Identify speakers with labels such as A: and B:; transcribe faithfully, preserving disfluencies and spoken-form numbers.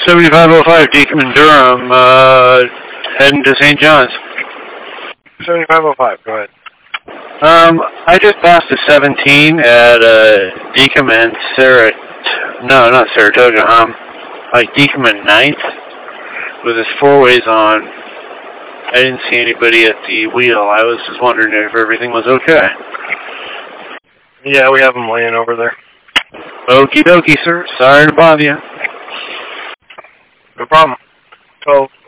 A: seventy-five oh five, Deacon in Durham, uh, heading to Saint John's.
B: seventy-five oh five, go ahead.
A: Um, I just passed a seventeen at, uh, Deacon and Sarah, no, not Saratoga, um, like Deacon and ninth, with his four-ways on. I didn't see anybody at the wheel. I was just wondering if everything was okay.
B: Yeah, we have them laying over there.
A: Okie dokie, sir. Sorry to bother you.
B: No problem. So,